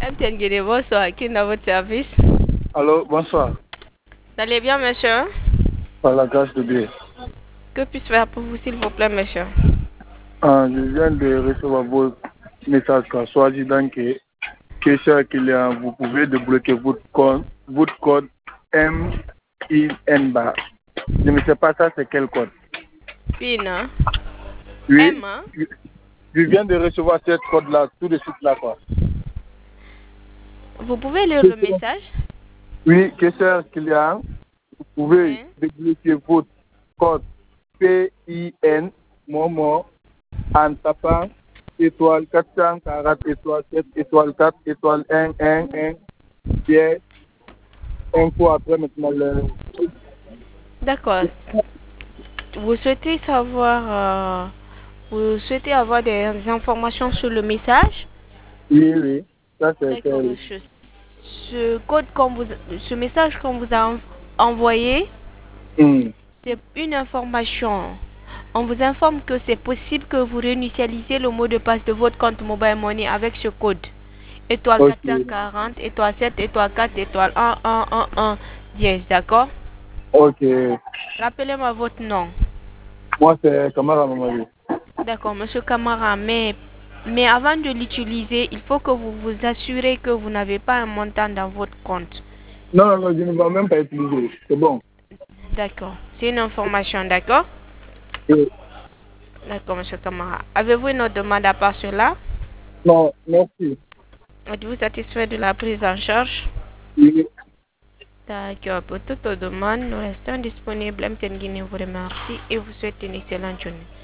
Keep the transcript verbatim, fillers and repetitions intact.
M T N Guinée, bonsoir. Qui est dans votre service? Allô, bonsoir. Vous allez bien, monsieur? Par la grâce de Dieu. Que puis-je faire pour vous, s'il vous plaît, monsieur? Ah, je viens de recevoir vos messages car soit disant que, que cher client, vous pouvez débloquer votre code, votre code M I N bar. Je ne sais pas ça, c'est quel code. Pin, hein? Oui, M, hein? je je viens de recevoir ce code-là, tout de suite là, quoi. Vous pouvez lire le message? Oui, que cher client, vous pouvez Oui. débloquer votre code P I N, Momo, en tapant étoile quatre cent quarante, étoile sept, étoile quatre, étoile un, un, un, bien, info après maintenant le... D'accord. Vous souhaitez savoir, euh, vous souhaitez avoir des informations sur le message? Oui, oui, ça c'est D'accord, c'est- monsieur. Ce code qu'on vous, ce message qu'on vous a en- envoyé, Hmm. c'est une information. On vous informe que c'est possible que vous réinitialisiez le mot de passe de votre compte Mobile Money avec ce code. Étoile Ok, quatre cent quarante, étoile sept, étoile quatre, étoile un, un, un, un, dièse, d'accord? ok. Rappelez-moi votre nom. Moi c'est Kamara Mamadi. D'accord, monsieur Camara, mais, mais avant de l'utiliser, il faut que vous vous assurez que vous n'avez pas un montant dans votre compte. Non, non, non, je ne vais même pas utiliser, c'est bon. D'accord, c'est une information, d'accord? Et- D'accord, monsieur Camara. Avez-vous une autre demande à part cela? non, merci. Êtes-vous satisfait de la prise en charge? Oui. D'accord, pour toute demande, nous restons disponibles. M T N Guinée vous remercie et vous souhaite une excellente journée.